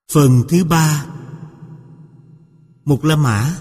Phần thứ 3. Một La Mã.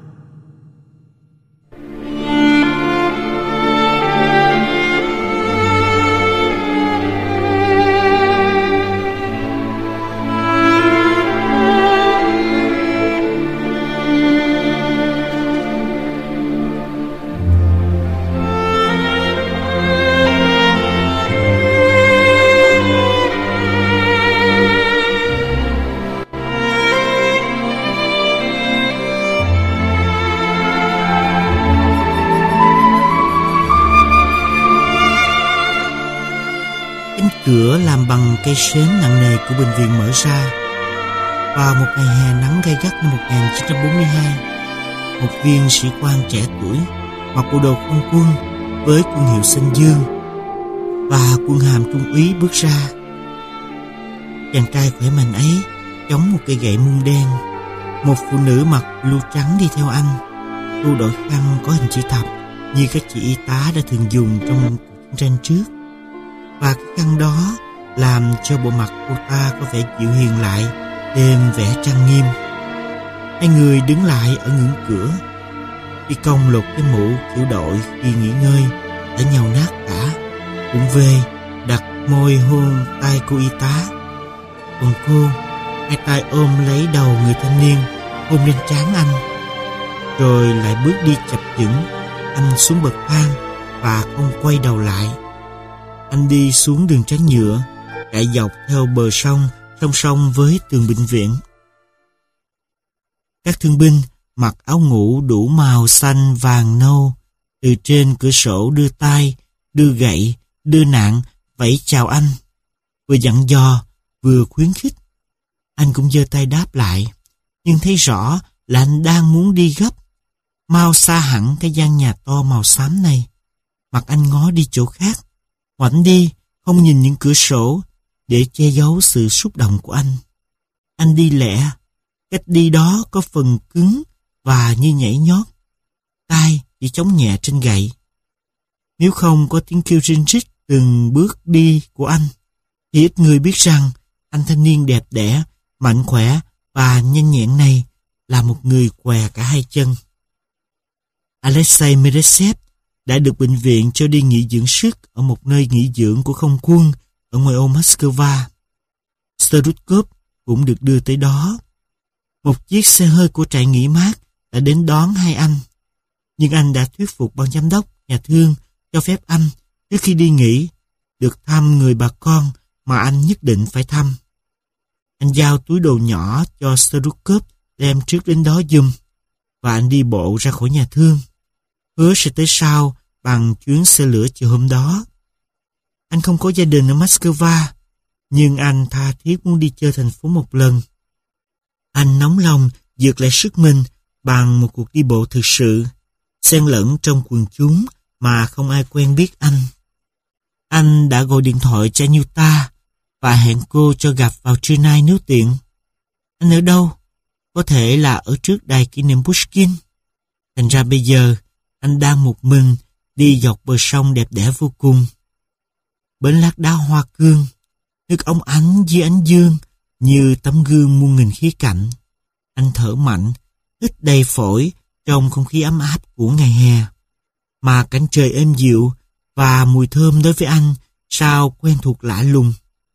Cửa làm bằng cây sến nặng nề của bệnh viện mở ra. Vào một ngày hè nắng gay gắt năm 1942, một viên sĩ quan trẻ tuổi mặc bộ đồ không quân với quân hiệu xanh dương và quân hàm trung úy bước ra. Chàng trai khỏe mạnh ấy chống một cây gậy mung đen. Một phụ nữ mặc blue trắng đi theo anh. Cô đội khăn có hình chữ thập như các chị y tá đã thường dùng trong cuộc chiến tranh trước, và cái khăn đó làm cho bộ mặt cô ta có vẻ dịu hiền lại, thêm vẻ trang nghiêm. Hai người đứng lại ở ngưỡng cửa. Phi công lột cái mũ kiểu đội khi nghỉ ngơi đã nhàu nát cả, cũng về đặt môi hôn tay cô y tá. Còn cô, hai tay ôm lấy đầu người thanh niên, hôn lên trán anh, rồi lại bước đi chập chững. Anh xuống bậc thang và không quay đầu lại. Anh đi xuống đường trắng nhựa, chạy dọc theo bờ sông, song song với tường bệnh viện. Các thương binh mặc áo ngủ đủ màu xanh, vàng, nâu, từ trên cửa sổ đưa tay, đưa gậy, đưa nạng, vẫy chào anh, vừa dặn dò, vừa khuyến khích. Anh cũng giơ tay đáp lại, nhưng thấy rõ là anh đang muốn đi gấp, mau xa hẳn cái gian nhà to màu xám này. Mặt anh ngó đi chỗ khác, ngoảnh đi, không nhìn những cửa sổ để che giấu sự xúc động của anh. Anh đi lẹ, cách đi đó có phần cứng và như nhảy nhót. Tay chỉ chống nhẹ trên gậy. Nếu không có tiếng kêu rinh rít từng bước đi của anh, thì ít người biết rằng anh thanh niên đẹp đẽ, mạnh khỏe và nhanh nhẹn này là một người què cả hai chân. Alexei Meresev đã được bệnh viện cho đi nghỉ dưỡng sức ở một nơi nghỉ dưỡng của không quân ở ngoại ô Moscow. Stroudkov cũng được đưa tới đó. Một chiếc xe hơi của trại nghỉ mát đã đến đón hai anh, nhưng anh đã thuyết phục ban giám đốc nhà thương cho phép anh trước khi đi nghỉ được thăm người bà con mà anh nhất định phải thăm. Anh giao túi đồ nhỏ cho Stroudkov đem trước đến đó giùm, và anh đi bộ ra khỏi nhà thương, hứa sẽ tới sau bằng chuyến xe lửa chiều hôm đó. Anh không có gia đình ở Moscow, nhưng anh tha thiết muốn đi chơi thành phố một lần. Anh nóng lòng vượt lại sức mình bằng một cuộc đi bộ thực sự, xen lẫn trong quần chúng mà không ai quen biết anh. Anh đã gọi điện thoại cho Anyuta và hẹn cô cho gặp vào trưa nay nếu tiện. Anh ở đâu? Có thể là ở trước đài kỷ niệm Pushkin. Thành ra bây giờ anh đang một mình đi dọc bờ sông đẹp đẽ vô cùng. Bến lát đá hoa cương, nước óng ánh dưới ánh dương như tấm gương muôn nghìn khía cạnh. Anh thở mạnh, hít đầy phổi trong không khí ấm áp của ngày hè. Mà cảnh trời êm dịu và mùi thơm đối với anh sao quen thuộc lạ lùng.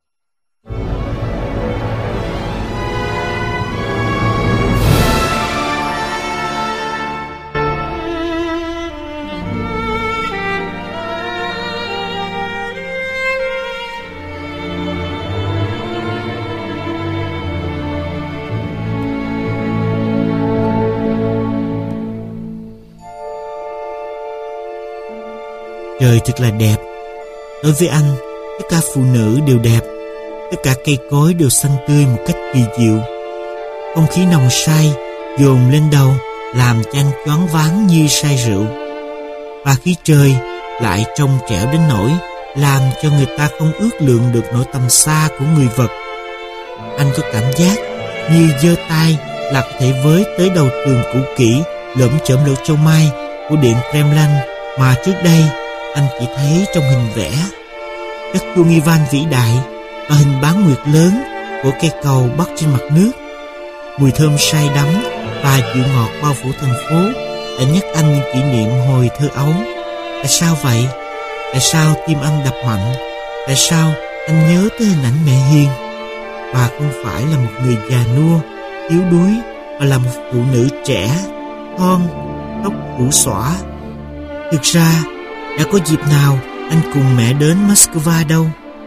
Trời thật là đẹp. Đối với anh, tất cả phụ nữ đều đẹp. Tất cả cây cối đều xanh tươi một cách kỳ diệu. Không khí nồng say dồn lên đầu làm cho anh choáng váng như say rượu. Và khí trời lại trong trẻo đến nỗi làm cho người ta không ước lượng được nỗi tầm xa của người vật. Anh có cảm giác như giơ tay là có thể với tới đầu tường cũ kỹ lởm chởm lỗ châu mai của điện Kremlin mà trước đây anh chỉ thấy trong hình vẽ. Các chuông Ivan vĩ đại và hình bán nguyệt lớn của cây cầu bắc trên mặt nước. Mùi thơm say đắm và dịu ngọt bao phủ thành phố đã nhắc anh những kỷ niệm hồi thơ ấu. Tại sao vậy? Tại sao tim anh đập mạnh? Tại sao anh nhớ tới hình ảnh mẹ hiền? Bà không phải là một người già nua, yếu đuối, mà là một phụ nữ trẻ, thon, tóc rủ xõa. Thực ra, đã có dịp nào anh cùng mẹ đến Moscow đâu.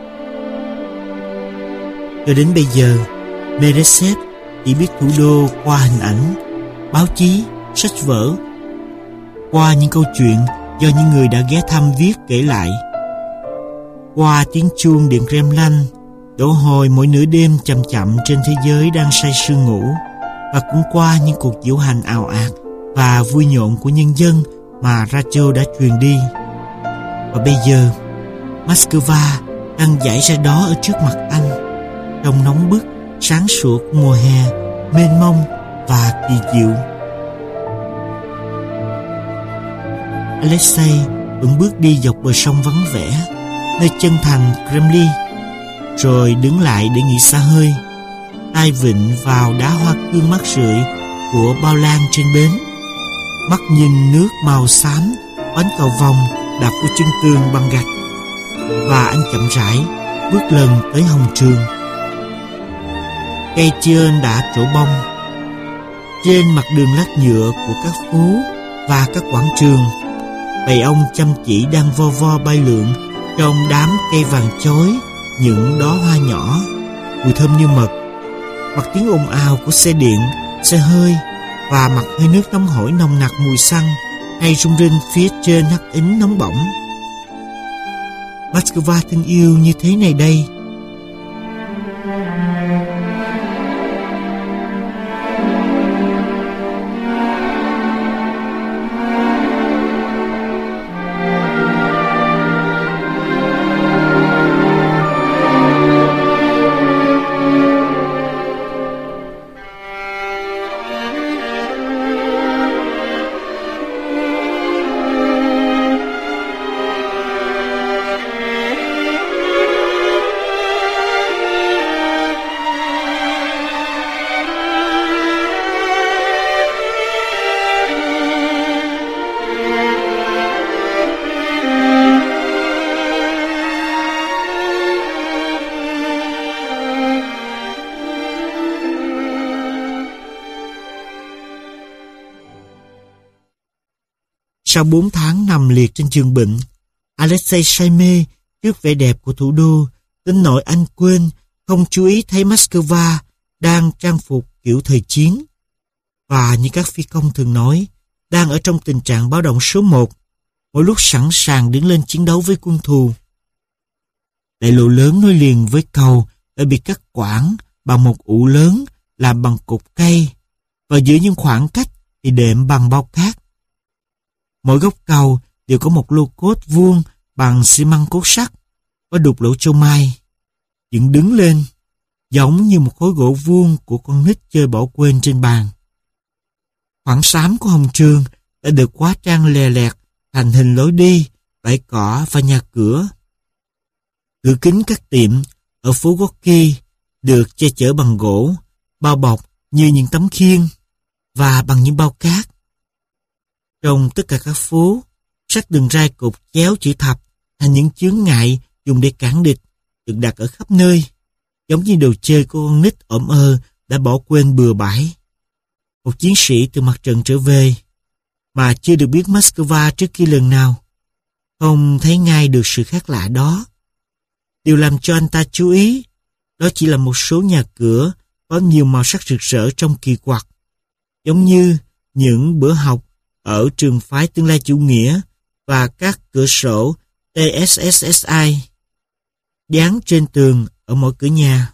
Cho đến bây giờ, Meresev chỉ biết thủ đô qua hình ảnh, báo chí, sách vở, qua những câu chuyện do những người đã ghé thăm viết kể lại, qua tiếng chuông điện Kremlin đổ hồi mỗi nửa đêm chậm chậm trên thế giới đang say sương ngủ, và cũng qua những cuộc diễu hành ào ạt và vui nhộn của nhân dân mà radio đã truyền đi. Và bây giờ, Moscow đang dải ra đó ở trước mặt anh, trong nóng bức, sáng sủa của mùa hè, mênh mông và kỳ diệu. Alexei vẫn bước đi dọc bờ sông vắng vẻ, nơi chân thành Kremlin, rồi đứng lại để nghỉ xả hơi, tay vịn vào đá hoa cương mát rượi của bao lan trên bến, mắt nhìn nước màu xám bánh cầu vồng đạp của chân tường bằng gạch. Và anh chậm rãi bước lần tới hồng trường. Cây trên đã trổ bông. Trên mặt đường lát nhựa của các phố và các quảng trường, bầy ong chăm chỉ đang vo vo bay lượn trong đám cây vàng chói những đóa hoa nhỏ, mùi thơm như mật. Mặc tiếng ồn ào của xe điện, xe hơi và mặt hơi nước nóng hổi nồng nặc mùi xăng hay rung rinh phía trên hắc ính nóng bỏng. Moscow thân yêu như thế này đây. Sau 4 tháng nằm liệt trên giường bệnh, Alexei say mê trước vẻ đẹp của thủ đô, đến nỗi anh quên không chú ý thấy Moscow đang trang phục kiểu thời chiến, và như các phi công thường nói, đang ở trong tình trạng báo động số 1, mỗi lúc sẵn sàng đứng lên chiến đấu với quân thù. Đại lộ lớn nối liền với cầu đã bị cắt quãng bằng một ụ lớn làm bằng cột cây, và giữa những khoảng cách thì đệm bằng bao cát. Mỗi góc cầu đều có một lô cốt vuông bằng xi măng cốt sắt, có đục lỗ châu mai, dựng đứng lên, giống như một khối gỗ vuông của con nít chơi bỏ quên trên bàn. Khoảng xám của hồng trường đã được hóa trang lè lẹt thành hình lối đi, bãi cỏ và nhà cửa. Cửa kính các tiệm ở phố Gorky được che chở bằng gỗ, bao bọc như những tấm khiên và bằng những bao cát. Trong tất cả các phố, sắc đường ray cột chéo chữ thập thành những chướng ngại dùng để cản địch được đặt ở khắp nơi, giống như đồ chơi của con nít ổm đã bỏ quên bừa bãi. Một chiến sĩ từ mặt trận trở về mà chưa được biết Moscow trước khi lần nào, không thấy ngay được sự khác lạ đó. Điều làm cho anh ta chú ý đó chỉ là một số nhà cửa có nhiều màu sắc rực rỡ trong kỳ quặc, giống như những bữa học ở trường phái Tương lai chủ nghĩa và các cửa sổ TSSSI dán trên tường ở mỗi cửa nhà.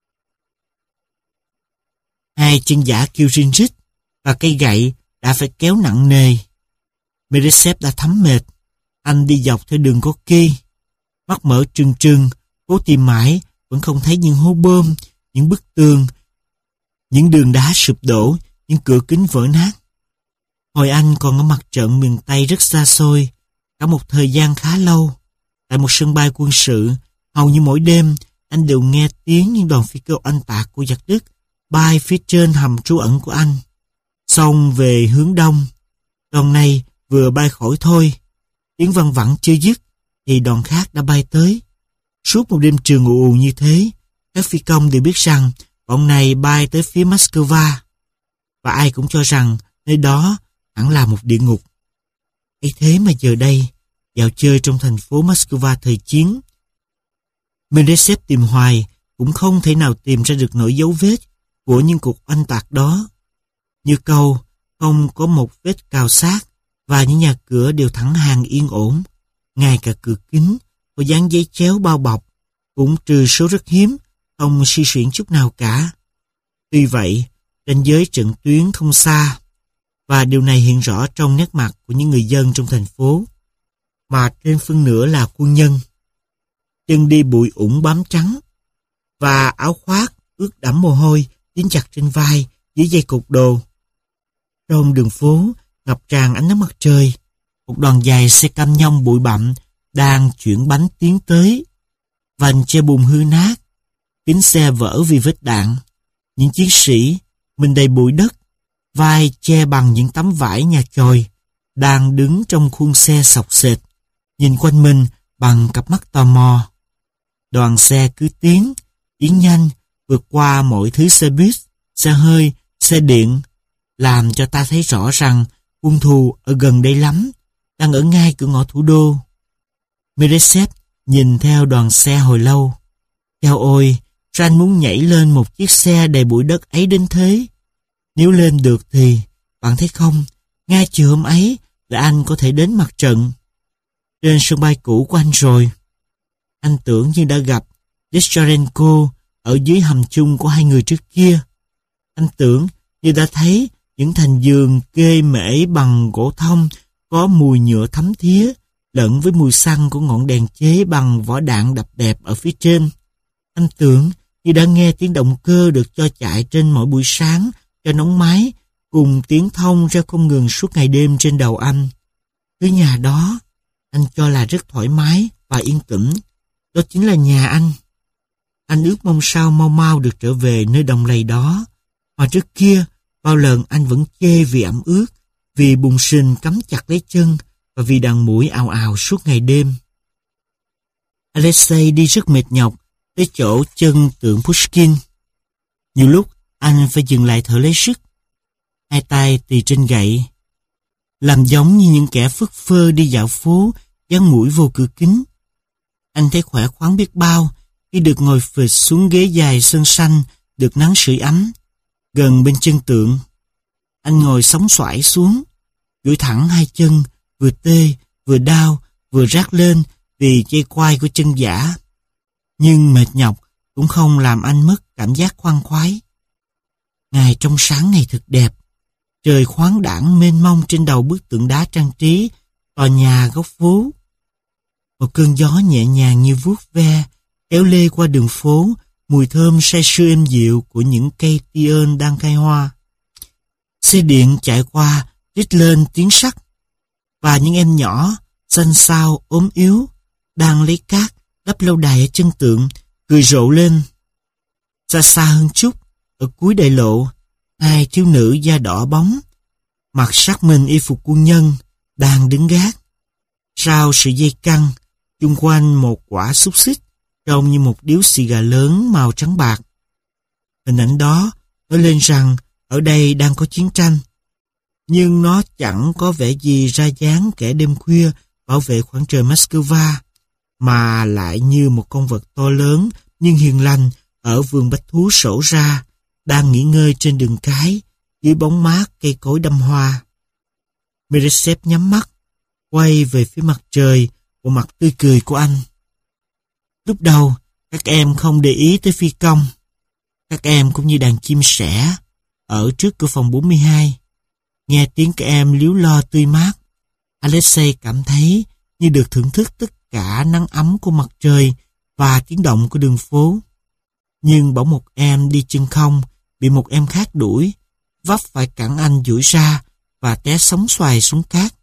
Hai chân giả kêu rin rít và cây gậy đã phải kéo nặng nề. Meresev đã thấm mệt. Anh đi dọc theo đường Gorky, mắt mở trừng trừng, cố tìm mãi vẫn không thấy những hố bom, những bức tường, những đường đá sụp đổ, những cửa kính vỡ nát. Hồi anh còn ở mặt trận miền Tây rất xa xôi, cả một thời gian khá lâu, tại một sân bay quân sự, hầu như mỗi đêm anh đều nghe tiếng những đoàn phi cơ oanh tạc của giặc Đức bay phía trên hầm trú ẩn của anh. Xong về hướng đông, đoàn này vừa bay khỏi thôi, tiếng văng vẳng chưa dứt thì đoàn khác đã bay tới. Suốt một đêm trường ù ù như thế, các phi công đều biết rằng bọn này bay tới phía Moscow, và ai cũng cho rằng nơi đó hẳn là một địa ngục. Ấy thế mà giờ đây, dạo chơi trong thành phố Moscow thời chiến, Mendesev tìm hoài cũng không thể nào tìm ra được nỗi dấu vết của những cuộc oanh tạc đó. Như câu, không có một vết cào sát, và những nhà cửa đều thẳng hàng yên ổn. Ngay cả cửa kính có dán giấy chéo bao bọc, cũng trừ số rất hiếm, không suy xuyển chút nào cả. Tuy vậy, ranh giới trận tuyến không xa, và điều này hiện rõ trong nét mặt của những người dân trong thành phố, mà trên phân nửa là quân nhân. Chân đi bụi ủng bám trắng, và áo khoác ướt đẫm mồ hôi dính chặt trên vai dưới dây cột đồ. Trong đường phố ngập tràn ánh nắng mặt trời, một đoàn dài xe cam nhông bụi bặm đang chuyển bánh tiến tới. Vành che bùn hư nát, kính xe vỡ vì vết đạn. Những chiến sĩ mình đầy bụi đất, vai che bằng những tấm vải nhà chòi, đang đứng trong khuôn xe xộc xệch, nhìn quanh mình bằng cặp mắt tò mò. Đoàn xe cứ tiến nhanh, vượt qua mọi thứ xe buýt, xe hơi, xe điện, làm cho ta thấy rõ rằng quân thù ở gần đây lắm, đang ở ngay cửa ngõ thủ đô. Mendesev nhìn theo đoàn xe hồi lâu. Chao ôi, sao anh muốn nhảy lên một chiếc xe đầy bụi đất ấy đến thế? Nếu lên được thì, bạn thấy không, ngay chiều hôm ấy là anh có thể đến mặt trận. Trên sân bay cũ của anh rồi. Anh tưởng như đã gặp Deschanenko ở dưới hầm chung của hai người trước kia. Anh tưởng như đã thấy những thành giường kê mễ bằng gỗ thông có mùi nhựa thấm thía lẫn với mùi xăng của ngọn đèn chế bằng vỏ đạn đập đẹp ở phía trên. Anh tưởng như đã nghe tiếng động cơ được cho chạy trên mỗi buổi sáng cho nóng máy, cùng tiếng thông reo không ngừng suốt ngày đêm trên đầu anh. Cái nhà đó anh cho là rất thoải mái và yên tĩnh. Đó chính là nhà anh. Anh ước mong sao mau mau được trở về nơi đồng lầy đó, mà trước kia bao lần anh vẫn chê vì ẩm ướt, vì bùn sình cắm chặt lấy chân và vì đàn muỗi ào ào suốt ngày đêm. Alexei đi rất mệt nhọc tới chỗ chân tượng Pushkin. Nhiều lúc anh phải dừng lại thở lấy sức, hai tay tì trên gậy, làm giống như những kẻ phất phơ đi dạo phố dán mũi vô cửa kính. Anh thấy khỏe khoắn biết bao khi được ngồi phịch xuống ghế dài sơn xanh, được nắng sưởi ấm gần bên chân tượng. Anh ngồi sóng xoải xuống, duỗi thẳng hai chân, vừa tê, vừa đau, vừa rát lên vì dây quai của chân giả. Nhưng mệt nhọc cũng không làm anh mất cảm giác khoan khoái. Ngày trong sáng này thật đẹp, trời khoáng đãng mênh mông trên đầu bức tượng đá trang trí tòa nhà góc phố. Một cơn gió nhẹ nhàng như vuốt ve kéo lê qua đường phố, mùi thơm say sưa êm dịu của những cây ti ơn đang khai hoa. Xe điện chạy qua rít lên tiếng sắt, và những em nhỏ xanh xao ốm yếu đang lấy cát đắp lâu đài ở chân tượng cười rộ lên. Xa xa hơn chút, ở cuối đại lộ, hai thiếu nữ da đỏ bóng, mặc sắc mình y phục quân nhân, đang đứng gác. Sau sợi dây căng, chung quanh một quả xúc xích trông như một điếu xì gà lớn màu trắng bạc. Hình ảnh đó nói lên rằng ở đây đang có chiến tranh, nhưng nó chẳng có vẻ gì ra dáng kẻ đêm khuya bảo vệ khoảng trời Moscow, mà lại như một con vật to lớn nhưng hiền lành ở vườn bách thú sổ ra, đang nghỉ ngơi trên đường cái dưới bóng mát cây cối đâm hoa. Mendesev nhắm mắt, quay về phía mặt trời, bộ mặt tươi cười của anh. Lúc đầu, các em không để ý tới phi công. Các em cũng như đàn chim sẻ ở trước cửa phòng 42. Nghe tiếng các em líu lo tươi mát, Alexei cảm thấy như được thưởng thức tất cả nắng ấm của mặt trời và tiếng động của đường phố. Nhưng bỗng một em đi chân không bị một em khác đuổi, vấp phải cẳng anh duỗi ra và té sóng xoài xuống cát.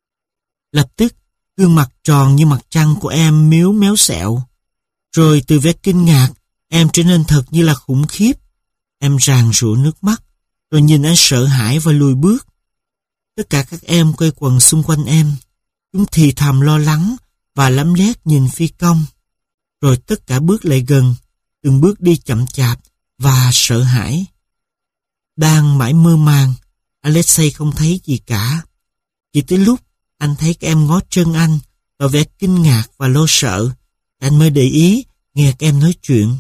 Lập tức, gương mặt tròn như mặt trăng của em miếu méo xẹo. Rồi từ vẻ kinh ngạc Em trở nên thật như là khủng khiếp. Em ràn rụa nước mắt, rồi nhìn anh sợ hãi và lùi bước. Tất cả các em quay quần xung quanh em. Chúng thì thầm lo lắng và lấm lét nhìn phi công. Rồi tất cả bước lại gần, từng bước đi chậm chạp và sợ hãi. Đang mãi mơ màng, Alexei không thấy gì cả. Chỉ tới lúc anh thấy các em ngó chân anh, tỏ vẻ kinh ngạc và lo sợ, anh mới để ý nghe các em nói chuyện.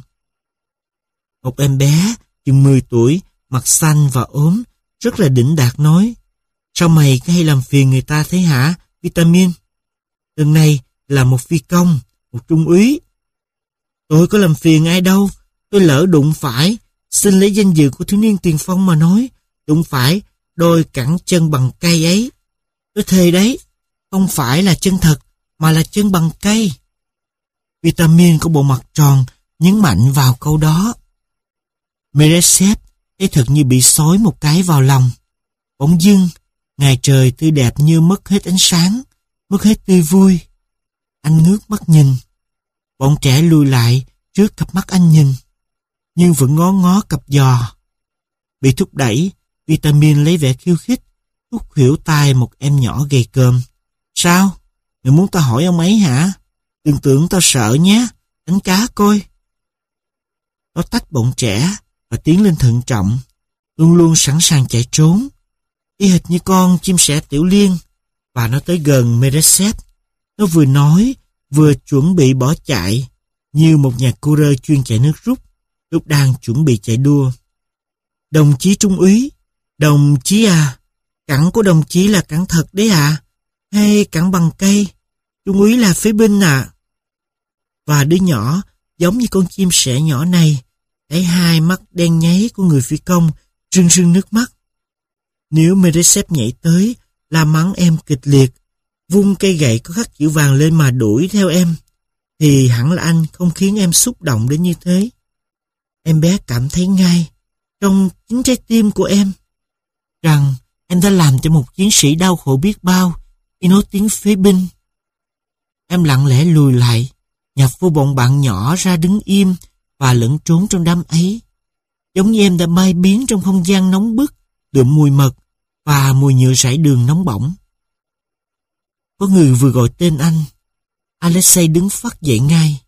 Một em bé chừng 10 tuổi, mặt xanh và ốm, rất là đỉnh đạt nói: sao mày cứ hay làm phiền người ta thế hả, Vitamin? Lần này là một phi công, một trung úy. Tôi có làm phiền ai đâu, tôi lỡ đụng phải, xin lấy danh dự của thiếu niên tiền phong mà nói, đụng phải đôi cẳng chân bằng cây ấy. Tôi thề đấy, không phải là chân thật, mà là chân bằng cây. Vitamin có bộ mặt tròn, nhấn mạnh vào câu đó. Meresev thấy thật như bị xói một cái vào lòng. Bỗng dưng, ngày trời tươi đẹp như mất hết ánh sáng, mất hết tươi vui. Anh ngước mắt nhìn. Bọn trẻ lùi lại trước cặp mắt anh nhìn, nhưng vẫn ngó ngó cặp giò. Bị thúc đẩy, Vitamin lấy vẻ khiêu khích, thúc khuỷu tai một em nhỏ gầy còm. Sao? Mày muốn tao hỏi ông ấy hả? Đừng tưởng tao sợ nhé, đánh cá coi. Nó tách bọn trẻ và tiến lên thận trọng, luôn luôn sẵn sàng chạy trốn, y hệt như con chim sẻ tiểu liên. Và nó tới gần Meresev. Nó vừa nói, vừa chuẩn bị bỏ chạy, như một nhà coureur chuyên chạy nước rút, lúc đang chuẩn bị chạy đua. Đồng chí trung úy, đồng chí à, cẳng của đồng chí là cẳng thật đấy à? Hay cẳng bằng cây? Trung úy là phế binh à? Và đứa nhỏ, giống như con chim sẻ nhỏ này, thấy hai mắt đen nháy của người phi công rưng rưng nước mắt. Nếu Meresev nhảy tới, la mắng em kịch liệt, vung cây gậy có khắc chữ vàng lên mà đuổi theo em, thì hẳn là anh không khiến em xúc động đến như thế. Em bé cảm thấy ngay, trong chính trái tim của em, rằng em đã làm cho một chiến sĩ đau khổ biết bao khi nói tiếng phế binh. Em lặng lẽ lùi lại, nhập vô bọn bạn nhỏ ra đứng im và lẫn trốn trong đám ấy, giống như em đã bay biến trong không gian nóng bức, đượm mùi mật và mùi nhựa rải đường nóng bỏng. Có người vừa gọi tên anh. Alexei đứng phắt dậy ngay.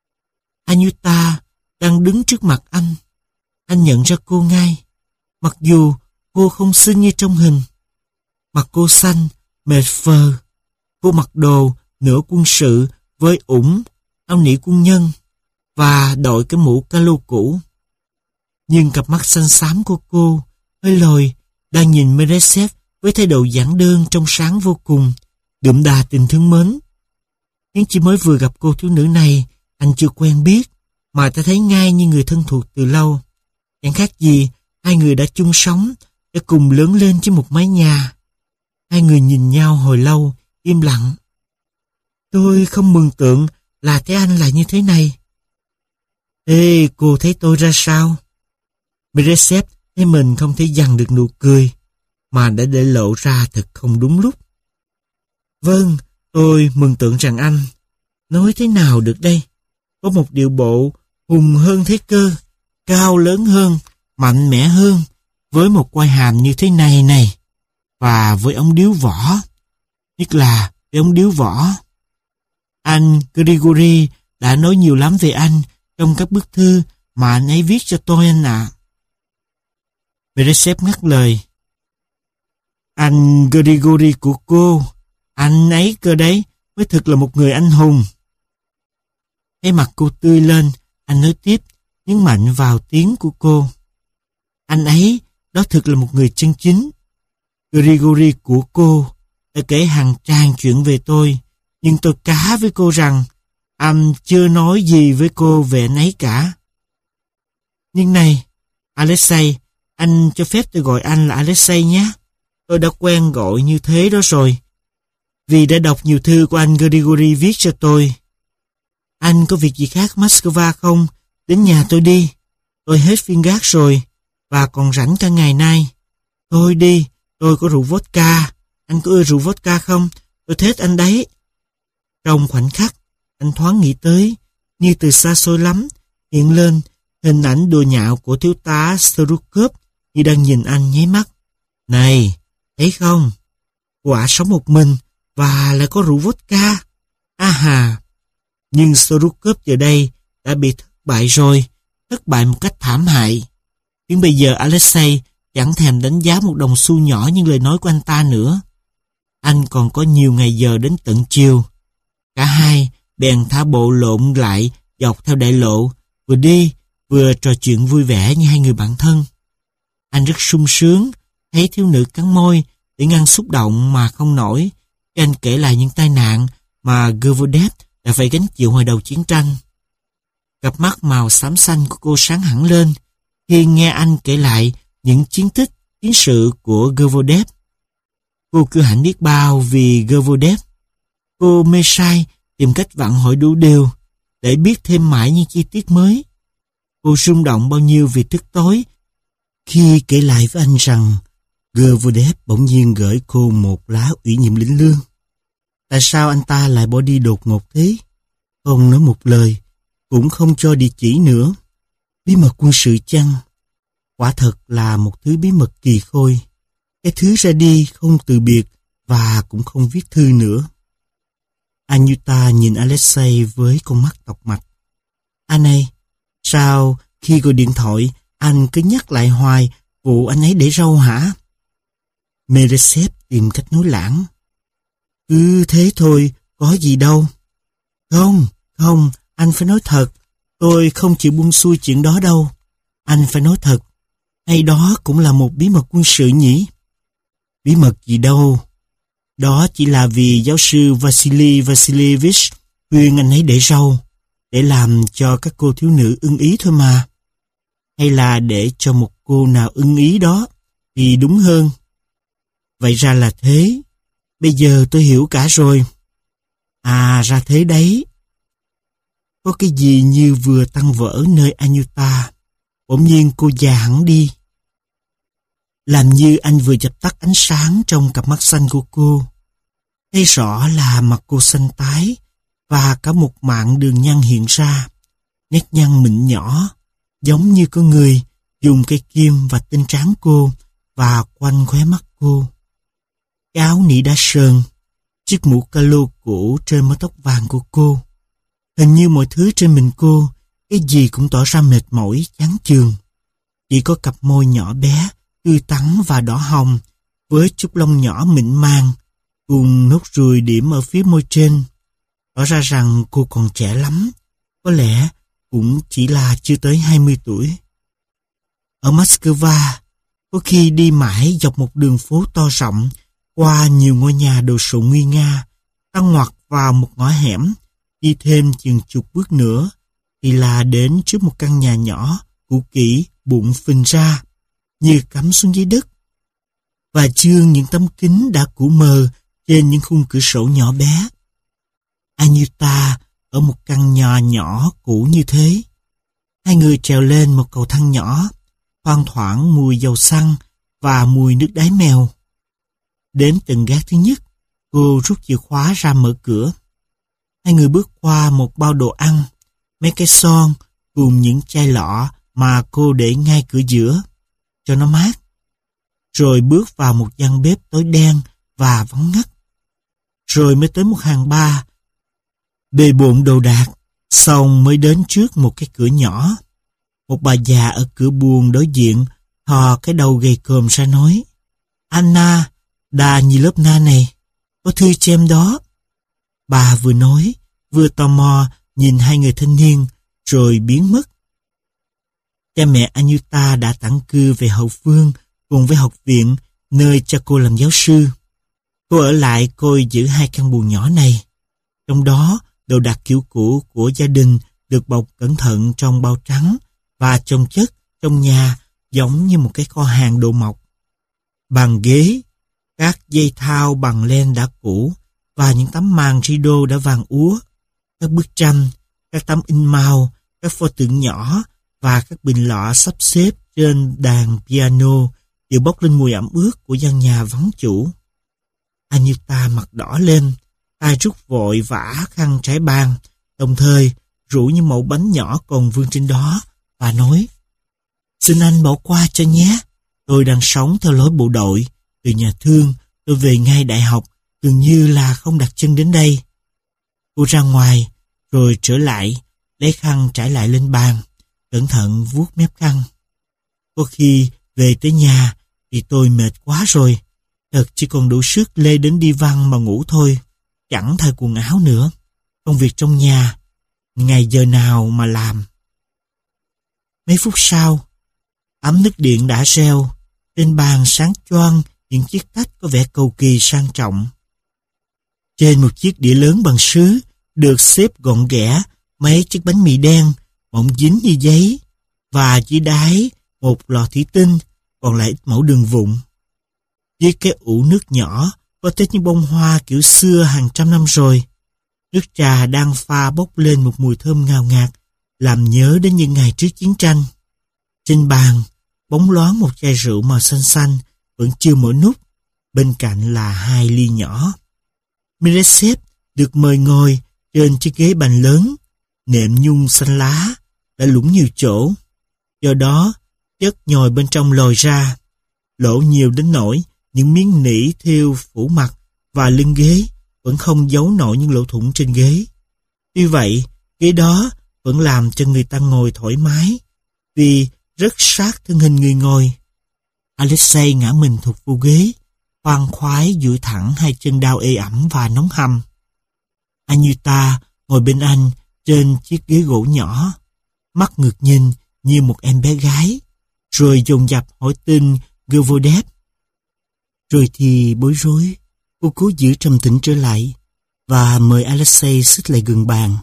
Anyuta đang đứng trước mặt anh. Anh nhận ra cô ngay, mặc dù cô không xinh như trong hình. Mặt cô xanh, mệt phờ. Cô mặc đồ nửa quân sự với ủng, áo nỉ quân nhân và đội cái mũ calo cũ. Nhưng cặp mắt xanh xám của cô, hơi lồi, đang nhìn Meresev với thái độ giản đơn trong sáng vô cùng, đượm đà tình thương mến. Nhưng chỉ mới vừa gặp cô thiếu nữ này, anh chưa quen biết, mà ta thấy ngay như người thân thuộc từ lâu. Chẳng khác gì hai người đã chung sống, đã cùng lớn lên trên một mái nhà. Hai người nhìn nhau hồi lâu, im lặng. Tôi không mường tượng là thấy anh là như thế này. Ê, cô thấy tôi ra sao? Meresev thấy mình không thể dằn được nụ cười, mà đã để lộ ra thật không đúng lúc. Vâng, tôi mường tượng rằng anh, nói thế nào được đây? Có một điệu bộ hùng hơn thế cơ, cao lớn hơn, mạnh mẽ hơn, với một quai hàm như thế này này, và với ống điếu võ, nhất là với ống điếu võ. Anh Grigori đã nói nhiều lắm về anh trong các bức thư mà anh ấy viết cho tôi anh ạ. Meresev ngắt lời. Anh Grigori của cô, anh ấy cơ đấy, mới thực là một người anh hùng. Thấy mặt cô tươi lên, anh nói tiếp, nhấn mạnh vào tiếng của cô. Anh ấy, đó thực là một người chân chính. Grigori của cô đã kể hàng tràng chuyện về tôi, nhưng tôi cá với cô rằng anh chưa nói gì với cô về anh ấy cả. Nhưng này, Alexei, anh cho phép tôi gọi anh là Alexei nhé. Tôi đã quen gọi như thế đó rồi, vì đã đọc nhiều thư của anh Grigori viết cho tôi. Anh có việc gì khác Moscow không? Đến nhà tôi đi. Tôi hết phiên gác rồi, và còn rảnh cả ngày nay. Thôi đi, tôi có rượu vodka. Anh có ưa rượu vodka không? Tôi thích anh đấy. Trong khoảnh khắc, anh thoáng nghĩ tới, như từ xa xôi lắm, hiện lên Hình ảnh đùa nhạo của thiếu tá Stroukov như đang nhìn anh nháy mắt. Này, thấy không? Quả sống một mình và lại có rượu vodka. Hà. Nhưng Stroukov giờ đây đã bị thất bại rồi, thất bại một cách thảm hại. Đến bây giờ Alexei chẳng thèm đánh giá một đồng xu nhỏ những lời nói của anh ta nữa. Anh còn có nhiều ngày giờ đến tận chiều. Cả hai bèn thả bộ lộn lại dọc theo đại lộ, vừa đi vừa trò chuyện vui vẻ như hai người bạn thân. Anh rất sung sướng thấy thiếu nữ cắn môi để ngăn xúc động mà không nổi. Anh kể lại những tai nạn mà Govodev đã phải gánh chịu hồi đầu chiến tranh. Cặp mắt màu xám xanh của cô sáng hẳn lên khi nghe anh kể lại những chiến tích, chiến sự của Govodev. Cô cứ hạnh biết bao vì Govodev. Cô mê say tìm cách vặn hỏi đủ điều để biết thêm mãi những chi tiết mới. Cô rung động bao nhiêu vì tức tối khi kể lại với anh rằng Govodev bỗng nhiên gửi cô một lá ủy nhiệm lĩnh lương. Tại sao anh ta lại bỏ đi đột ngột thế? Không nói một lời, cũng không cho địa chỉ nữa. Bí mật quân sự chăng? Quả thật là một thứ bí mật kỳ khôi. Cái thứ ra đi không từ biệt và cũng không viết thư nữa. Anyuta nhìn Alexei với con mắt tọc mạch. Anh ơi, sao khi gọi điện thoại anh cứ nhắc lại hoài vụ anh ấy để râu hả? Meresev tìm cách nói lãng. Cứ thế thôi, có gì đâu. Không, anh phải nói thật. Tôi không chịu buông xuôi chuyện đó đâu. Anh phải nói thật. Hay đó cũng là một bí mật quân sự nhỉ? Bí mật gì đâu. Đó chỉ là vì giáo sư Vasily Vasilievich khuyên anh ấy để râu, để làm cho các cô thiếu nữ ưng ý thôi mà. Hay là để cho một cô nào ưng ý đó thì đúng hơn. Vậy ra là thế. Bây giờ tôi hiểu cả rồi. À, ra thế đấy. Có cái gì như vừa tăng vỡ nơi Anyuta. Bỗng nhiên cô già hẳn đi. Làm như anh vừa dập tắt ánh sáng trong cặp mắt xanh của cô. Thấy rõ là mặt cô xanh tái và cả một mảng đường nhăn hiện ra. Nét nhăn mịn nhỏ, giống như có người dùng cây kim vạch trên trán cô và quanh khóe mắt cô. Cái áo nỉ đá sơn, chiếc mũ calo cũ trên mái tóc vàng của cô. Hình như mọi thứ trên mình cô, cái gì cũng tỏ ra mệt mỏi, chán chường. Chỉ có cặp môi nhỏ bé, tươi tắn và đỏ hồng, với chút lông nhỏ mịn màng, cùng nốt ruồi điểm ở phía môi trên. Tỏ ra rằng cô còn trẻ lắm, có lẽ cũng chỉ là chưa tới 20 tuổi. Ở Moscow, có khi đi mãi dọc một đường phố to rộng, qua nhiều ngôi nhà đồ sộ nguy nga, tăng ngoặt vào một ngõ hẻm, đi thêm chừng chục bước nữa, thì là đến trước một căn nhà nhỏ, cũ kỹ, bụng phình ra, như cắm xuống dưới đất. Và chương những tấm kính đã cũ mờ trên những khung cửa sổ nhỏ bé. Anyuta ở một căn nhà nhỏ cũ như thế. Hai người trèo lên một cầu thang nhỏ, thoang thoảng mùi dầu xăng và mùi nước đáy mèo. Đến tầng gác thứ nhất, cô rút chìa khóa ra mở cửa. Hai người bước qua một bao đồ ăn, mấy cái son cùng những chai lọ mà cô để ngay cửa giữa, cho nó mát. Rồi bước vào một gian bếp tối đen và vắng ngắt. Rồi mới tới một hàng bar, bề bộn đồ đạc, xong mới đến trước một cái cửa nhỏ. Một bà già ở cửa buồng đối diện thò cái đầu gầy còm ra nói: Anna Danyilovna này, có thư cho em đó. Bà vừa nói, vừa tò mò nhìn hai người thanh niên, rồi biến mất. Cha mẹ Anyuta đã tản cư về hậu phương cùng với học viện nơi cha cô làm giáo sư. Cô ở lại coi giữ hai căn buồng nhỏ này. Trong đó, đồ đạc kiểu cũ của gia đình được bọc cẩn thận trong bao trắng và chồng chất trong nhà giống như một cái kho hàng đồ mộc. Bàn ghế, các dây thao bằng len đã cũ và những tấm màn rideau đã vàng úa, các bức tranh, các tấm in màu, các pho tượng nhỏ và các bình lọ sắp xếp trên đàn piano đều bốc lên mùi ẩm ướt của gian nhà vắng chủ. Anyuta mặt đỏ lên, tay rút vội vã khăn trải bàn, đồng thời rủ những mẩu bánh nhỏ còn vương trên đó và nói: "Xin anh bỏ qua cho nhé. Tôi đang sống theo lối bộ đội. Từ nhà thương, tôi về ngay đại học, gần như là không đặt chân đến đây." Cô ra ngoài, rồi trở lại, lấy khăn trải lại lên bàn, cẩn thận vuốt mép khăn. Có khi về tới nhà thì tôi mệt quá rồi, thật chỉ còn đủ sức lê đến đi văn mà ngủ thôi, chẳng thay quần áo nữa. Công việc trong nhà, ngày giờ nào mà làm. Mấy phút sau, ấm nước điện đã reo, trên bàn sáng choang những chiếc tách có vẻ cầu kỳ sang trọng. Trên một chiếc đĩa lớn bằng sứ được xếp gọn ghẽ mấy chiếc bánh mì đen mỏng dính như giấy, và dưới đáy một lọ thủy tinh, còn lại ít mẫu đường vụn. Dưới cái ủ nước nhỏ có tới những bông hoa kiểu xưa hàng trăm năm rồi. Nước trà đang pha bốc lên một mùi thơm ngào ngạt, làm nhớ đến những ngày trước chiến tranh. Trên bàn, bóng loáng một chai rượu màu xanh xanh, vẫn chưa mở nút. Bên cạnh là 2 ly nhỏ. Meresep được mời ngồi trên chiếc ghế bành lớn, nệm nhung xanh lá, đã lũng nhiều chỗ. Do đó, chất nhồi bên trong lòi ra, lỗ nhiều đến nỗi những miếng nỉ thêu phủ mặt và lưng ghế vẫn không giấu nổi những lỗ thủng trên ghế. Tuy vậy, ghế đó vẫn làm cho người ta ngồi thoải mái, vì rất sát thân hình người ngồi. Alexei ngã mình thụt vô ghế, khoan khoái duỗi thẳng 2 chân đau ê ẩm và nóng hầm. Anyuta ngồi bên anh trên chiếc ghế gỗ nhỏ, mắt ngước nhìn như một em bé gái, rồi dồn dập hỏi tên Govodev. Rồi thì bối rối, cô cố giữ trầm tĩnh trở lại và mời Alexei xích lại gần bàn.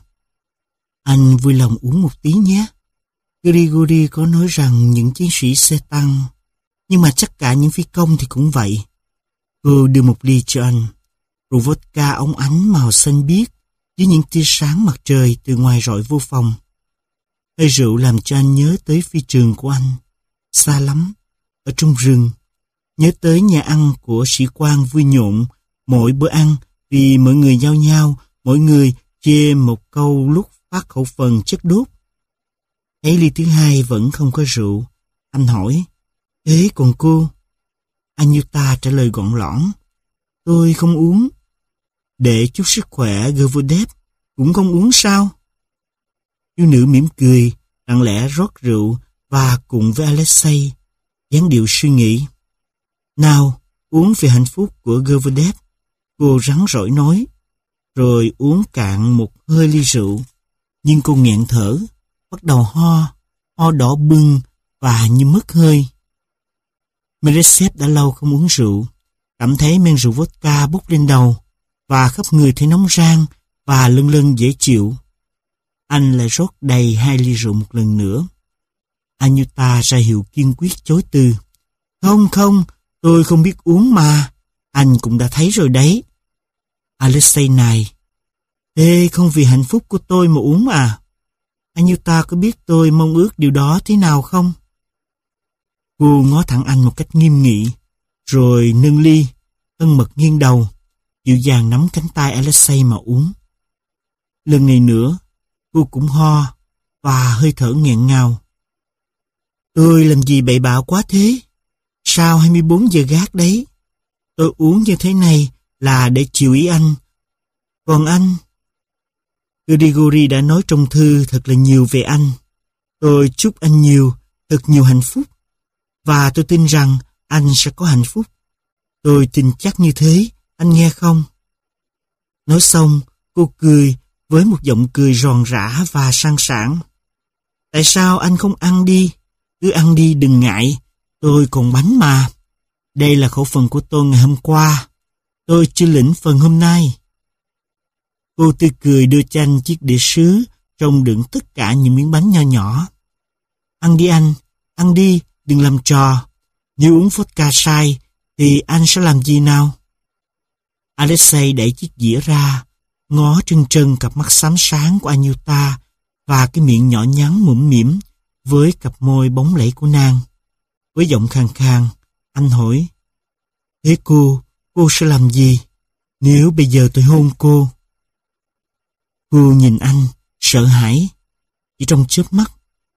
"Anh vui lòng uống một tí nhé. Grigori có nói rằng những chiến sĩ xe tăng, nhưng mà chắc cả những phi công thì cũng vậy." Cô đưa một ly cho anh, rượu vodka óng ánh màu xanh biếc với những tia sáng mặt trời từ ngoài rọi vô phòng. Hơi rượu làm cho anh nhớ tới phi trường của anh, xa lắm, ở trong rừng. Nhớ tới nhà ăn của sĩ quan vui nhộn mỗi bữa ăn, vì mọi người giao nhau, mỗi người chê một câu lúc phát khẩu phần chất đốt. Thấy ly thứ 2 vẫn không có rượu, anh hỏi: "Thế còn cô?" Anyuta trả lời gọn lõn: "Tôi không uống." "Để chút sức khỏe, Govodev cũng không uống sao?" Thiếu nữ mỉm cười, lặng lẽ rót rượu và cùng với Alexei, dáng điệu suy nghĩ. "Nào, uống vì hạnh phúc của Govodev," cô rắn rỏi nói, rồi uống cạn một hơi ly rượu. Nhưng cô nghẹn thở, bắt đầu ho đỏ bừng và như mất hơi. Meresep đã lâu không uống rượu, cảm thấy men rượu vodka bốc lên đầu và khắp người thấy nóng rang và lân lân dễ chịu. Anh lại rót đầy 2 ly rượu một lần nữa. Anyuta ra hiệu kiên quyết chối từ: Không, tôi không biết uống mà, anh cũng đã thấy rồi đấy." Alexei này: "Thế không vì hạnh phúc của tôi mà uống à? Anyuta có biết tôi mong ước điều đó thế nào không?" Cô ngó thẳng anh một cách nghiêm nghị, rồi nâng ly, thân mật nghiêng đầu, dịu dàng nắm cánh tay Alexei mà uống. Lần này nữa, cô cũng ho và hơi thở nghẹn ngào. "Tôi làm gì bậy bạ quá thế? Sao 24 giờ gác đấy? Tôi uống như thế này là để chiều ý anh. Còn anh?" Grigori đã nói trong thư thật là nhiều về anh. Tôi chúc anh thật nhiều hạnh phúc. Và tôi tin rằng anh sẽ có hạnh phúc. Tôi tin chắc như thế, anh nghe không? Nói xong, cô cười với một giọng cười ròn rã và sang sảng. "Tại sao anh không ăn đi? Cứ ăn đi, đừng ngại. Tôi còn bánh mà. Đây là khẩu phần của tôi ngày hôm qua. Tôi chưa lĩnh phần hôm nay." Cô tươi cười đưa cho anh chiếc đĩa sứ trong đựng tất cả những miếng bánh nho nhỏ. "Ăn đi anh, ăn đi, đừng làm trò. Nếu uống vodka sai, thì anh sẽ làm gì nào?" Alexei đẩy chiếc dĩa ra, ngó trân trân cặp mắt xám sáng của Anyuta và cái miệng nhỏ nhắn mũm mĩm với cặp môi bóng lẫy của nàng. Với giọng khàn khàn, anh hỏi: "Thế cô sẽ làm gì nếu bây giờ tôi hôn cô?" Cô nhìn anh, sợ hãi. Chỉ trong chớp mắt,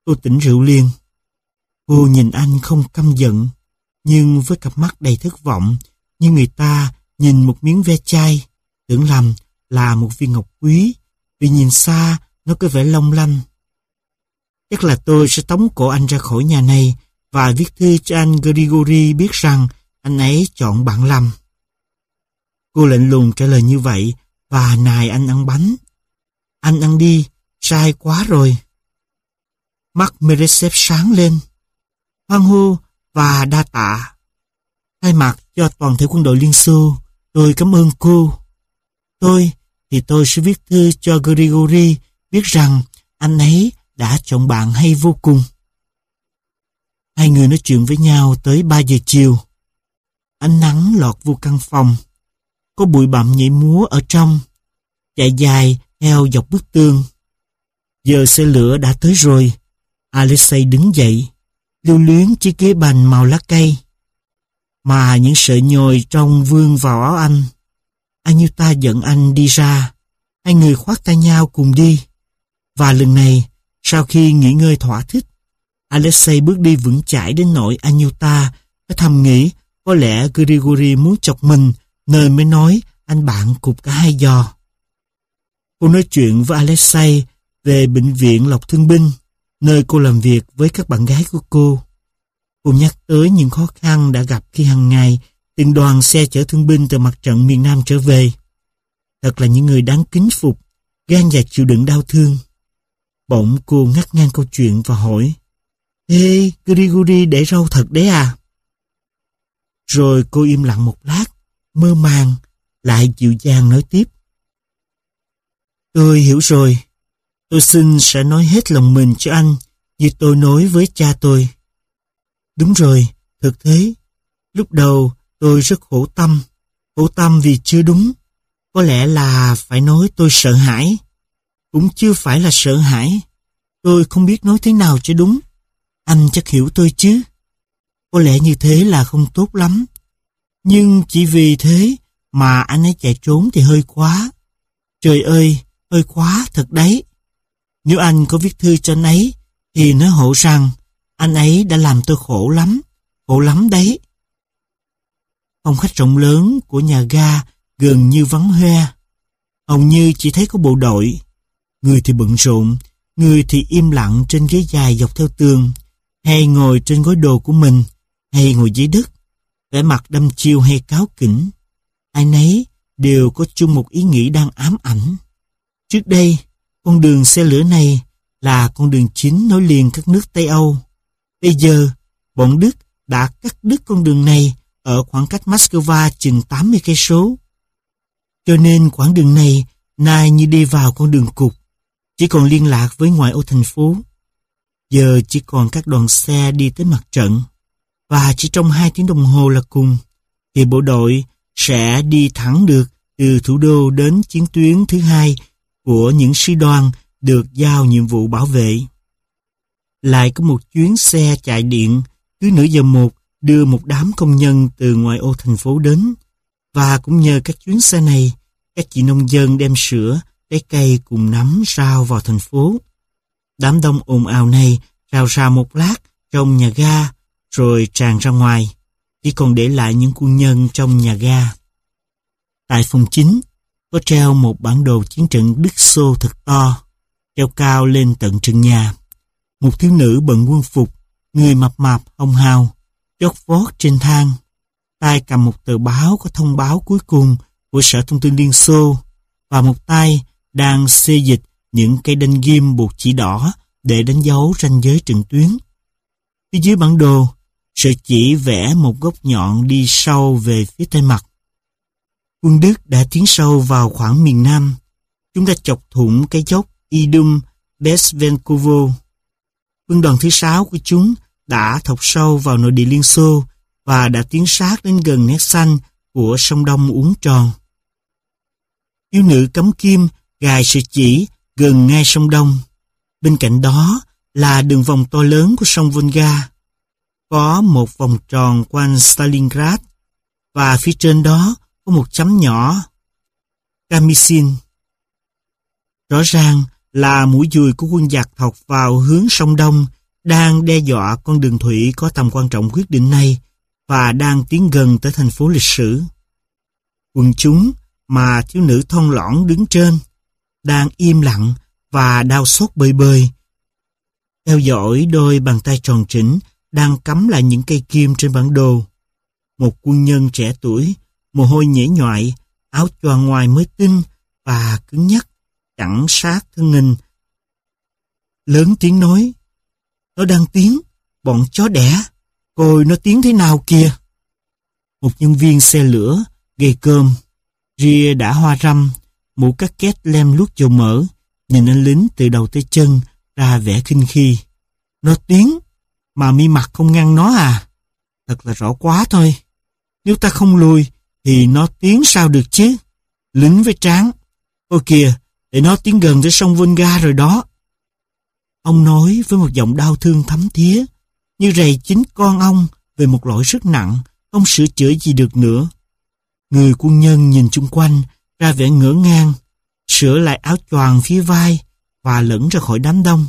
Cô tỉnh rượu liền. Cô nhìn anh không căm giận, nhưng với cặp mắt đầy thất vọng, như người ta nhìn một miếng ve chai, tưởng lầm là một viên ngọc quý, vì nhìn xa nó có vẻ long lanh. Chắc là tôi sẽ tống cổ anh ra khỏi nhà này và viết thư cho anh Grigori biết rằng anh ấy chọn bạn lầm. Cô lạnh lùng trả lời như vậy và nài anh ăn bánh. Anh ăn đi, sai quá rồi. Mắt Meresev sáng lên. Hoan hô và đa tạ. Thay mặt cho toàn thể quân đội Liên Xô, tôi cảm ơn cô. Tôi sẽ viết thư cho Grigori biết rằng anh ấy đã chọn bạn hay vô cùng. Hai người nói chuyện với nhau tới 3 giờ chiều. Ánh nắng lọt vô căn phòng. Có bụi bặm nhảy múa ở trong, chạy dài theo dọc bức tường. Giờ xe lửa đã tới rồi. Alexei đứng dậy, lưu luyến chiếc ghế bành màu lá cây, mà những sợi nhồi trong vương vào áo anh. Anyuta dẫn anh đi ra. Hai người khoác tay nhau cùng đi. Và lần này, sau khi nghỉ ngơi thỏa thích, Alexei bước đi vững chãi đến nỗi Anyuta có thầm nghĩ có lẽ Grigori muốn chọc mình, nên mới nói anh bạn cụp cả hai giò. Cô nói chuyện với Alexei về bệnh viện Lộc Thương binh, nơi cô làm việc với các bạn gái của cô. Cô nhắc tới những khó khăn đã gặp khi hàng ngày từng đoàn xe chở thương binh từ mặt trận miền Nam trở về. Thật là những người đáng kính phục, gan dạ chịu đựng đau thương. Bỗng cô ngắt ngang câu chuyện và hỏi: Ê, Grigori để râu thật đấy à? Rồi cô im lặng một lát, mơ màng, lại dịu dàng nói tiếp: Tôi hiểu rồi. Tôi xin sẽ nói hết lòng mình cho anh như tôi nói với cha tôi. Đúng rồi, thực thế. Lúc đầu tôi rất khổ tâm vì chưa đúng. Có lẽ là phải nói tôi sợ hãi. Cũng chưa phải là sợ hãi. Tôi không biết nói thế nào cho đúng. Anh chắc hiểu tôi chứ. Có lẽ như thế là không tốt lắm. Nhưng chỉ vì thế mà anh ấy chạy trốn thì hơi quá. Trời ơi, hơi quá thật đấy. Nếu anh có viết thư cho anh ấy thì nói hộ rằng anh ấy đã làm tôi khổ lắm đấy. Phòng khách rộng lớn của nhà ga gần như vắng hoe. Hầu như chỉ thấy có bộ đội. Người thì bận rộn, người thì im lặng trên ghế dài dọc theo tường, hay ngồi trên gối đồ của mình, hay ngồi dưới đất, vẻ mặt đăm chiêu hay cáu kỉnh. Ai nấy đều có chung một ý nghĩ đang ám ảnh. Trước đây, con đường xe lửa này là con đường chính nối liền các nước Tây Âu. Bây giờ, bọn Đức đã cắt đứt con đường này ở khoảng cách Moscow chừng 80 cây số. Cho nên quãng đường này nay như đi vào con đường cụt, chỉ còn liên lạc với ngoại ô thành phố. Giờ chỉ còn các đoàn xe đi tới mặt trận, và chỉ trong 2 tiếng đồng hồ là cùng, thì bộ đội sẽ đi thẳng được từ thủ đô đến chiến tuyến thứ 2 của những sư đoàn được giao nhiệm vụ bảo vệ. Lại có một chuyến xe chạy điện cứ nửa giờ một đưa một đám công nhân từ ngoại ô thành phố đến, và cũng nhờ các chuyến xe này, các chị nông dân đem sữa, trái cây cùng nắm rau vào thành phố. Đám đông ồn ào này rào rào một lát trong nhà ga, rồi tràn ra ngoài, chỉ còn để lại những quân nhân trong nhà ga. Tại phòng chính, có treo một bản đồ chiến trận Đức Xô thật to, treo cao lên tận trần nhà. Một thiếu nữ bận quân phục, người mập mạp hồng hào, chót vót trên thang, tay cầm một tờ báo có thông báo cuối cùng của Sở Thông tin Liên Xô, và một tay đang xê dịch những cây đanh ghim buộc chỉ đỏ để đánh dấu ranh giới trận tuyến. Phía dưới bản đồ, sợi chỉ vẽ một góc nhọn đi sâu về phía tây mặt. Quân Đức đã tiến sâu vào khoảng miền Nam. Chúng đã chọc thủng cái dốc Idum Besvenkovo. Quân đoàn thứ 6 của chúng đã thọc sâu vào nội địa Liên Xô và đã tiến sát đến gần nét xanh của sông Đông uốn tròn. Thiếu nữ cắm kim gài sợi chỉ gần ngay sông Đông. Bên cạnh đó là đường vòng to lớn của sông Volga. Có một vòng tròn quanh Stalingrad, và phía trên đó có một chấm nhỏ Kamisin. Rõ ràng là mũi dùi của quân giặc thọc vào hướng sông Đông, đang đe dọa con đường thủy có tầm quan trọng quyết định này và đang tiến gần tới thành phố lịch sử. Quần chúng mà thiếu nữ thon lõn đứng trên đang im lặng và đau xót bơi bơi, theo dõi đôi bàn tay tròn trĩnh đang cắm lại những cây kim trên bản đồ. Một quân nhân trẻ tuổi, mồ hôi nhễ nhoại, áo choàng ngoài mới tinh và cứng nhắc, chặn sát thân hình, lớn tiếng nói: "Nó đang tiến, bọn chó đẻ, coi nó tiến thế nào kìa." Một nhân viên xe lửa, gầy cơm, ria đã hoa râm, mũ cắt két lem luốc dầu mỡ, nhìn anh lính từ đầu tới chân ra vẻ khinh khi. "Nó tiến, mà mi mặt không ngăn nó à? Thật là rõ quá thôi. Nếu ta không lùi, thì nó tiến sao được chứ? Lính với tráng. Ôi kìa, để nó tiến gần tới sông Volga rồi đó." Ông nói với một giọng đau thương thấm thía, như rầy chính con ông về một lỗi rất nặng, không sửa chữa gì được nữa. Người quân nhân nhìn chung quanh, ra vẻ ngỡ ngàng, sửa lại áo choàng phía vai và lẫn ra khỏi đám đông.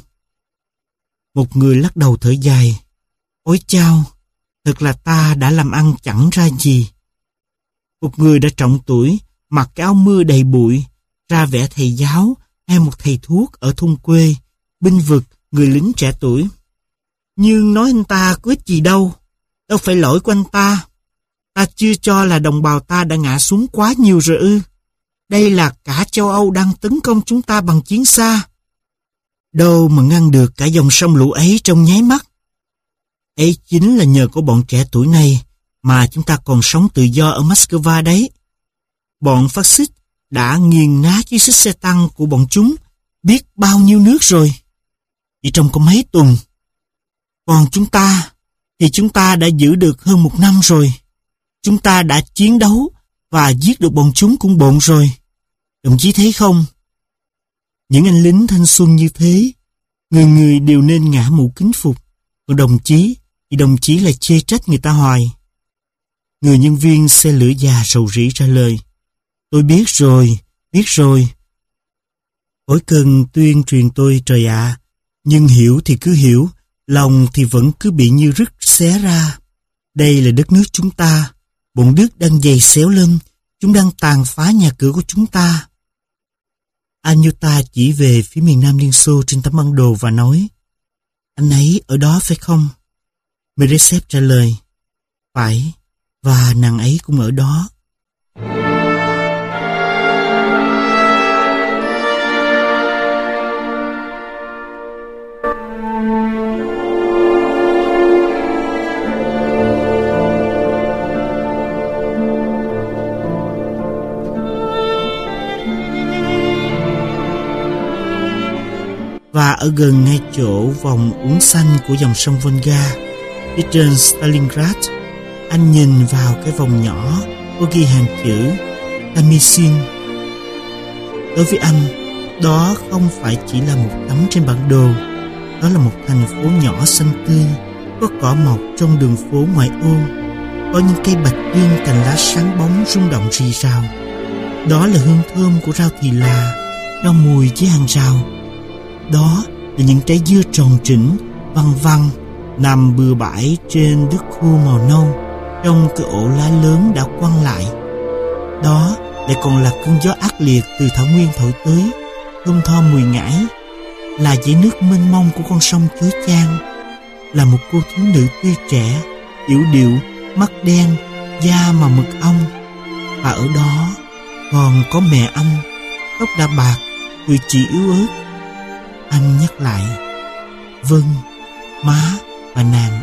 Một người lắc đầu thở dài: "Ôi chao, thật là ta đã làm ăn chẳng ra gì." Một người đã trọng tuổi, mặc cái áo mưa đầy bụi, ra vẻ thầy giáo hay một thầy thuốc ở thôn quê, bênh vực người lính trẻ tuổi. "Nhưng nói anh ta có ích gì đâu, đâu phải lỗi của anh ta. Ta chưa cho là đồng bào ta đã ngã xuống quá nhiều rồi ư? Đây là cả châu Âu đang tấn công chúng ta bằng chiến xa. Đâu mà ngăn được cả dòng sông lũ ấy trong nháy mắt. Ấy chính là nhờ có bọn trẻ tuổi này mà chúng ta còn sống tự do ở Moscow đấy. Bọn phát xít đã nghiền nát chiếc xích xe tăng của bọn chúng biết bao nhiêu nước rồi, chỉ trong có mấy tuần. Còn chúng ta thì chúng ta đã giữ được hơn 1 năm rồi. Chúng ta đã chiến đấu và giết được bọn chúng cũng bộn rồi. Đồng chí thấy không? Những anh lính thanh xuân như thế, người người đều nên ngã mũ kính phục. Còn đồng chí thì đồng chí lại chê trách người ta hoài." Người nhân viên xe lửa già rầu rĩ trả lời: "Tôi biết rồi, biết rồi. Khỏi cần tuyên truyền tôi trời ạ. Nhưng hiểu thì cứ hiểu, lòng thì vẫn cứ bị như rứt xé ra. Đây là đất nước chúng ta. Bọn Đức đang giày xéo lên, chúng đang tàn phá nhà cửa của chúng ta." Anyuta chỉ về phía miền Nam Liên Xô trên tấm bản đồ và nói: "Anh ấy ở đó phải không?" Meresev trả lời: "Phải, và nàng ấy cũng ở đó." Và ở gần ngay chỗ vòng uốn xanh của dòng sông Volga, phía trên Stalingrad, anh nhìn vào cái vòng nhỏ có ghi hàng chữ Tamisin. Đối với anh, đó không phải chỉ là một tấm trên bản đồ, đó là một thành phố nhỏ xanh tươi, có cỏ mọc trong đường phố ngoại ô, có những cây bạch dương cành lá sáng bóng rung động rì rào. Đó là hương thơm của rau thì là, rau mùi dưới hàng rào. Đó là những trái dưa tròn trĩnh, văng văng, nằm bừa bãi trên đất khô màu nâu, trong cái ổ lá lớn đã quăng lại. Đó lại còn là cơn gió ác liệt từ thảo nguyên thổi tới, thơm tho mùi ngải, là dải nước mênh mông của con sông chối chang, là một cô thiếu nữ tươi trẻ, yểu điệu, mắt đen, da mà mực ong. Và ở đó còn có mẹ anh, tóc đã bạc, cử chỉ yếu ớt. Anh nhắc lại: "Vâng, má và nàng